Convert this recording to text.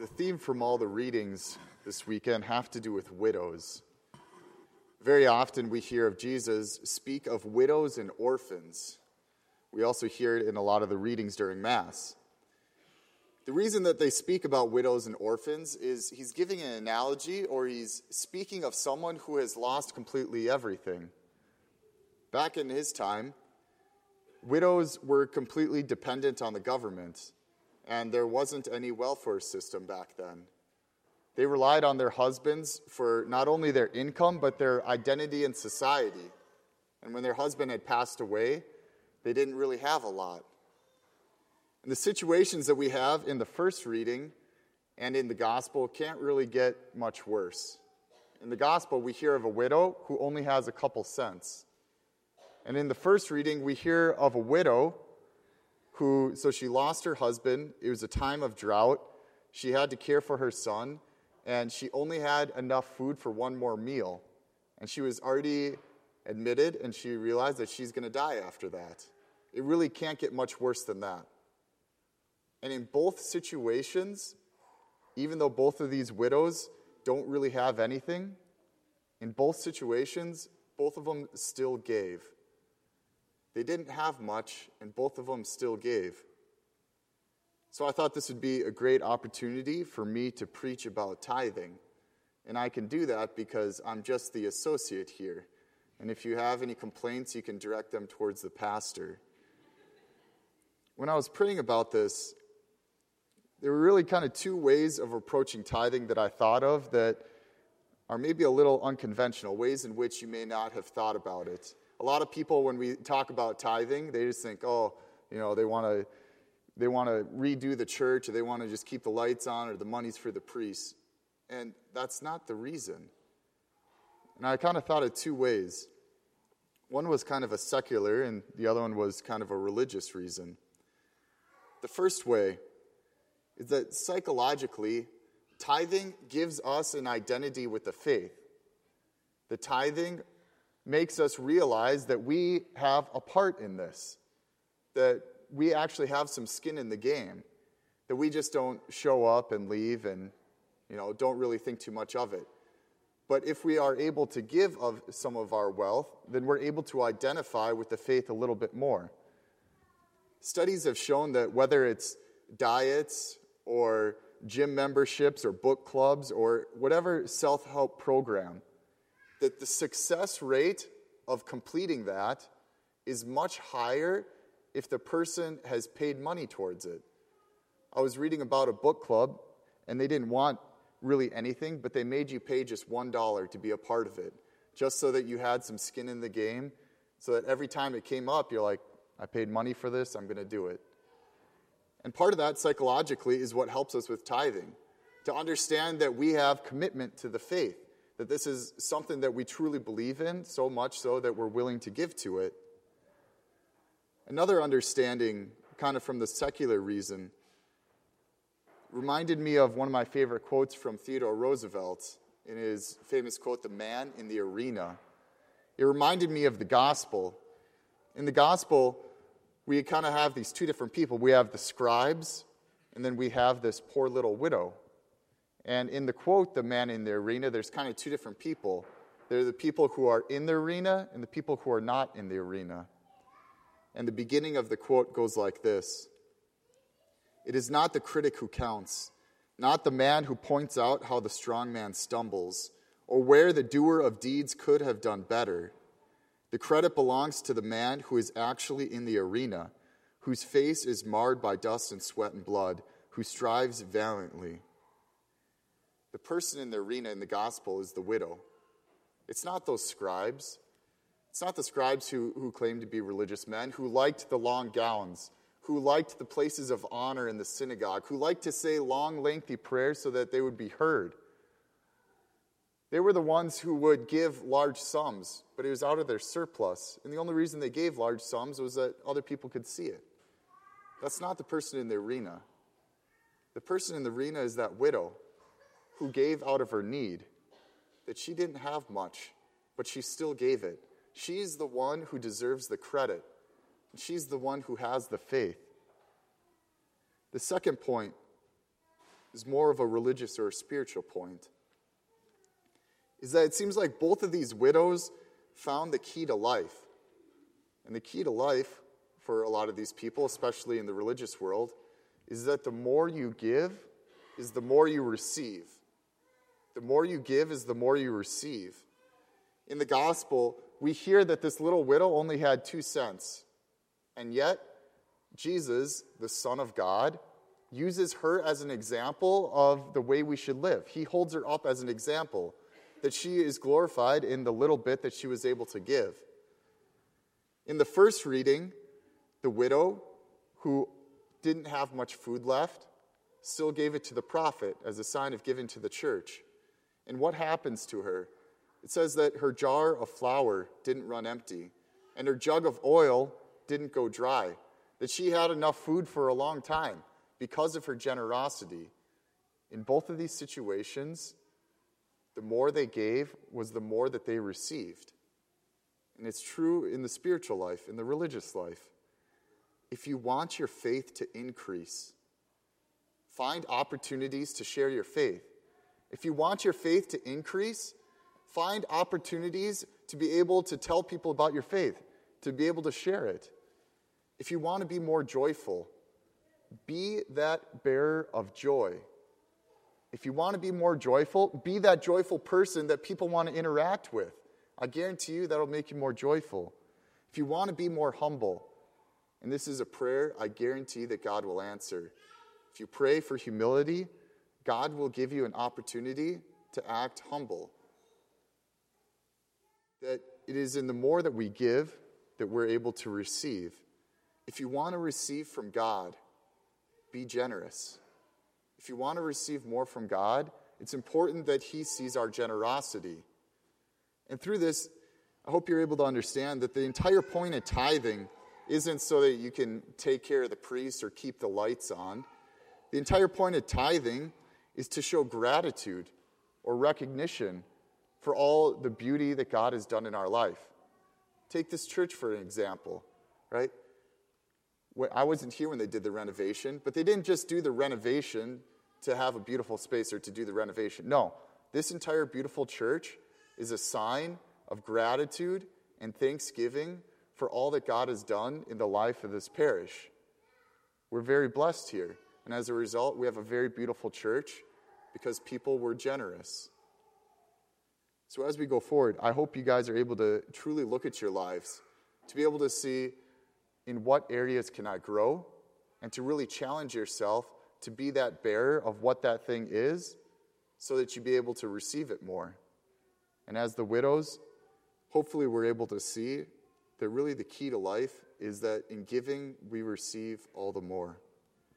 The theme from all the readings this weekend have to do with widows. Very often we hear of Jesus speak of widows and orphans. We also hear it in a lot of the readings during Mass. The reason that they speak about widows and orphans is he's giving an analogy, or he's speaking of someone who has lost completely everything. Back in his time, widows were completely dependent on the government, and there wasn't any welfare system back then. They relied on their husbands for not only their income, but their identity in society. And when their husband had passed away, they didn't really have a lot. And the situations that we have in the first reading and in the gospel can't really get much worse. In the gospel, we hear of a widow who only has a couple cents. And in the first reading, we hear of a widow so she lost her husband. It was a time of drought. She had to care for her son, and she only had enough food for one more meal. And she was already admitted, and she realized that she's going to die after that. It really can't get much worse than that. And in both situations, even though both of these widows don't really have anything, in both situations, both of them still gave. They didn't have much, and both of them still gave. So I thought this would be a great opportunity for me to preach about tithing. And I can do that because I'm just the associate here. And if you have any complaints, you can direct them towards the pastor. When I was praying about this, there were really kind of two ways of approaching tithing that I thought of that are maybe a little unconventional, ways in which you may not have thought about it. A lot of people, when we talk about tithing, they just think, they want to redo the church, or they want to just keep the lights on, or the money's for the priests. And that's not the reason. And I kind of thought of two ways. One was kind of a secular, and the other one was kind of a religious reason. The first way is that psychologically, tithing gives us an identity with the faith. The tithing makes us realize that we have a part in this, that we actually have some skin in the game, that we just don't show up and leave and, don't really think too much of it. But if we are able to give of some of our wealth, then we're able to identify with the faith a little bit more. Studies have shown that whether it's diets or gym memberships or book clubs or whatever self-help program, that the success rate of completing that is much higher if the person has paid money towards it. I was reading about a book club, and they didn't want really anything, but they made you pay just $1 to be a part of it, just so that you had some skin in the game, so that every time it came up, you're like, I paid money for this, I'm going to do it. And part of that psychologically is what helps us with tithing, to understand that we have commitment to the faith, that this is something that we truly believe in, so much so that we're willing to give to it. Another understanding, kind of from the secular reason, reminded me of one of my favorite quotes from Theodore Roosevelt in his famous quote, "The Man in the Arena." It reminded me of the gospel. In the gospel, we kind of have these two different people. We have the scribes, and then we have this poor little widow. And in the quote, "The Man in the Arena," there's kind of two different people. There are the people who are in the arena and the people who are not in the arena. And the beginning of the quote goes like this: "It is not the critic who counts, not the man who points out how the strong man stumbles, or where the doer of deeds could have done better. The credit belongs to the man who is actually in the arena, whose face is marred by dust and sweat and blood, who strives valiantly." The person in the arena in the gospel is the widow. It's not those scribes. It's not the scribes who claim to be religious men, who liked the long gowns, who liked the places of honor in the synagogue, who liked to say long, lengthy prayers so that they would be heard. They were the ones who would give large sums, but it was out of their surplus. And the only reason they gave large sums was that other people could see it. That's not the person in the arena. The person in the arena is that widow who gave out of her need, that she didn't have much, but she still gave it. She's the one who deserves the credit. And she's the one who has the faith. The second point is more of a religious or a spiritual point, is that it seems like both of these widows found the key to life. And the key to life for a lot of these people, especially in the religious world, is that the more you give is the more you receive. The more you give is the more you receive. In the gospel, we hear that this little widow only had 2 cents. And yet, Jesus, the Son of God, uses her as an example of the way we should live. He holds her up as an example that she is glorified in the little bit that she was able to give. In the first reading, the widow, who didn't have much food left, still gave it to the prophet as a sign of giving to the church. And what happens to her? It says that her jar of flour didn't run empty, and her jug of oil didn't go dry, that she had enough food for a long time because of her generosity. In both of these situations, the more they gave was the more that they received. And it's true in the spiritual life, in the religious life. If you want your faith to increase, find opportunities to share your faith. If you want your faith to increase, find opportunities to be able to tell people about your faith, to be able to share it. If you want to be more joyful, be that bearer of joy. If you want to be more joyful, be that joyful person that people want to interact with. I guarantee you that'll make you more joyful. If you want to be more humble, and this is a prayer I guarantee that God will answer. If you pray for humility, God will give you an opportunity to act humble. That it is in the more that we give that we're able to receive. If you want to receive from God, be generous. If you want to receive more from God, it's important that He sees our generosity. And through this, I hope you're able to understand that the entire point of tithing isn't so that you can take care of the priest or keep the lights on. The entire point of tithing is to show gratitude or recognition for all the beauty that God has done in our life. Take this church for an example, right? I wasn't here when they did the renovation, but they didn't just do the renovation to have a beautiful space or to do the renovation. No, this entire beautiful church is a sign of gratitude and thanksgiving for all that God has done in the life of this parish. We're very blessed here, and as a result, we have a very beautiful church because people were generous. So as we go forward, I hope you guys are able to truly look at your lives, to be able to see in what areas can I grow, and to really challenge yourself to be that bearer of what that thing is so that you be able to receive it more. And as the widows, hopefully we're able to see that really the key to life is that in giving, we receive all the more.